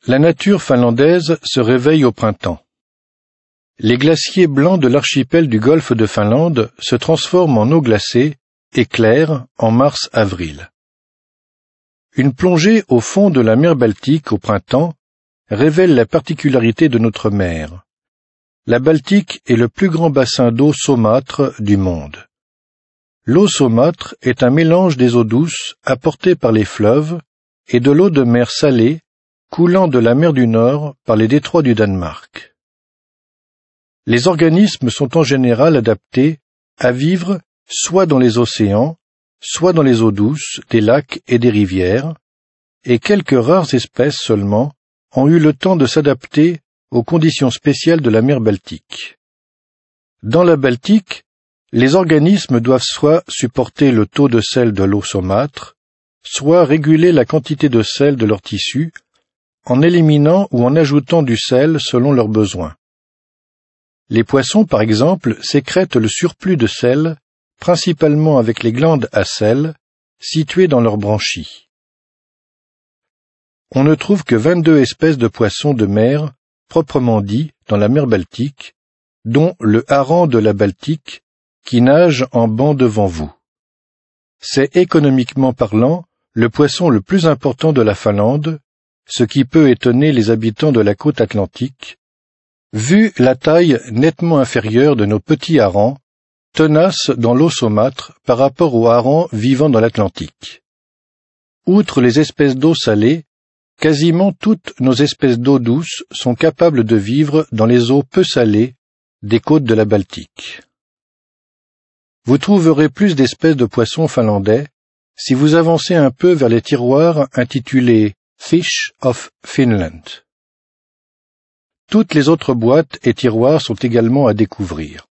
La nature finlandaise se réveille au printemps. Les glaciers blancs de l'archipel du golfe de Finlande se transforment en eau glacée et claire en mars-avril. Une plongée au fond de la mer Baltique au printemps révèle la particularité de notre mer. La Baltique est le plus grand bassin d'eau saumâtre du monde. L'eau saumâtre est un mélange des eaux douces apportées par les fleuves et de l'eau de mer salée coulant de la mer du Nord par les détroits du Danemark. Les organismes sont en général adaptés à vivre soit dans les océans, soit dans les eaux douces des lacs et des rivières, et quelques rares espèces seulement ont eu le temps de s'adapter aux conditions spéciales de la mer Baltique. Dans la Baltique, les organismes doivent soit supporter le taux de sel de l'eau saumâtre, soit réguler la quantité de sel de leurs tissus, en éliminant ou en ajoutant du sel selon leurs besoins. Les poissons, par exemple, sécrètent le surplus de sel, principalement avec les glandes à sel, situées dans leurs branchies. On ne trouve que 22 espèces de poissons de mer, proprement dit, dans la mer Baltique, dont le hareng de la Baltique, qui nage en banc devant vous. C'est économiquement parlant le poisson le plus important de la Finlande, ce qui peut étonner les habitants de la côte atlantique, vu la taille nettement inférieure de nos petits harengs, tenaces dans l'eau saumâtre par rapport aux harengs vivant dans l'Atlantique. Outre les espèces d'eau salée, quasiment toutes nos espèces d'eau douce sont capables de vivre dans les eaux peu salées des côtes de la Baltique. Vous trouverez plus d'espèces de poissons finlandais si vous avancez un peu vers les tiroirs intitulés Fish of Finland. Toutes les autres boîtes et tiroirs sont également à découvrir.